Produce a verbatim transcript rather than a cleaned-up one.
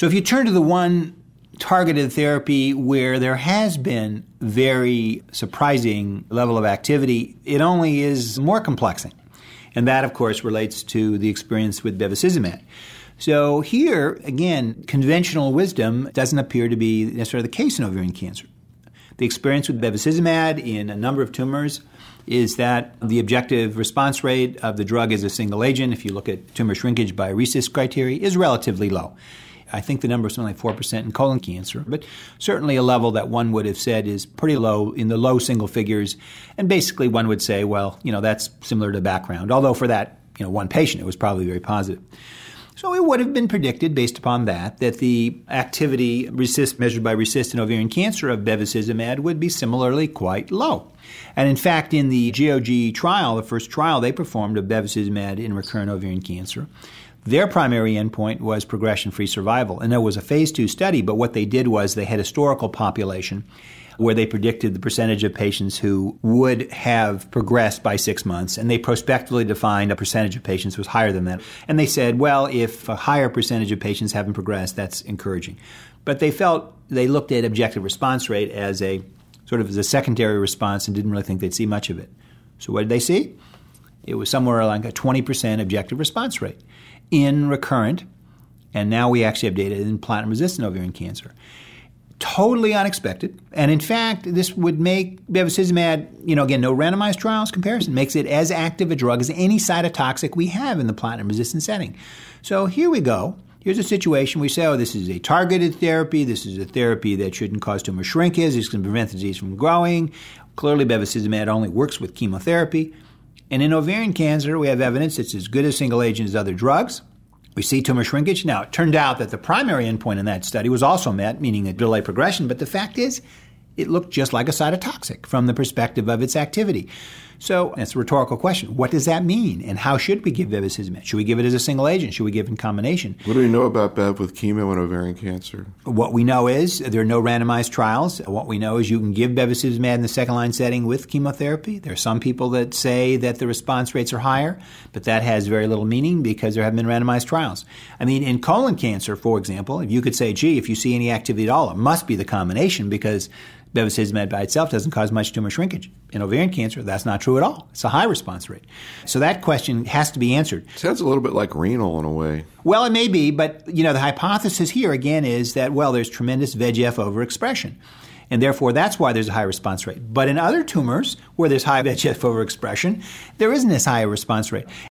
So if you turn to the one targeted therapy where there has been very surprising level of activity, it only is more complexing. And that, of course, relates to the experience with bevacizumab. So here, again, conventional wisdom doesn't appear to be necessarily the case in ovarian cancer. The experience with bevacizumab in a number of tumors is that the objective response rate of the drug as a single agent, if you look at tumor shrinkage by RECIST criteria, is relatively low. I think the number is something like four percent in colon cancer, but certainly a level that one would have said is pretty low, in the low single figures. And basically one would say, well, you know, that's similar to background. Although for that, you know, one patient, it was probably very positive. So it would have been predicted, based upon that, that the activity RECIST, measured by RECIST in ovarian cancer of bevacizumab would be similarly quite low. And in fact, in the G O G trial, the first trial they performed of bevacizumab in recurrent ovarian cancer, their primary endpoint was progression-free survival. And there was a phase two study, but what they did was they had historical population where they predicted the percentage of patients who would have progressed by six months, and they prospectively defined a percentage of patients was higher than that. And they said, well, if a higher percentage of patients haven't progressed, that's encouraging. But they felt they looked at objective response rate as a sort of as a secondary response and didn't really think they'd see much of it. So what did they see? It was somewhere like a twenty percent objective response rate in recurrent, and now we actually have data in platinum-resistant ovarian cancer. Totally unexpected. And in fact, this would make bevacizumab, you know, again, no randomized trials comparison, makes it as active a drug as any cytotoxic we have in the platinum-resistant setting. So here we go. Here's a situation we say, oh, this is a targeted therapy. This is a therapy that shouldn't cause tumor shrinkage. It's going to prevent the disease from growing. Clearly, bevacizumab only works with chemotherapy. And in ovarian cancer, we have evidence it's as good a single agent as other drugs. We see tumor shrinkage. Now, it turned out that the primary endpoint in that study was also met, meaning a delay progression. But the fact is, it looked just like a cytotoxic from the perspective of its activity. So that's a rhetorical question. What does that mean? And how should we give bevacizumab? Should we give it as a single agent? Should we give it in combination? What do we know about Bev with chemo and ovarian cancer? What we know is there are no randomized trials. What we know is you can give bevacizumab in the second-line setting with chemotherapy. There are some people that say that the response rates are higher, but that has very little meaning because there haven't been randomized trials. I mean, in colon cancer, for example, if you could say, gee, if you see any activity at all, it must be the combination because bevacizumab by itself doesn't cause much tumor shrinkage. In ovarian cancer, that's not true at all. It's a high response rate. So that question has to be answered. Sounds a little bit like renal in a way. Well, it may be, but you know, the hypothesis here again is that, well, there's tremendous V E G F overexpression. And therefore, that's why there's a high response rate. But in other tumors where there's high V E G F overexpression, there isn't as high a response rate.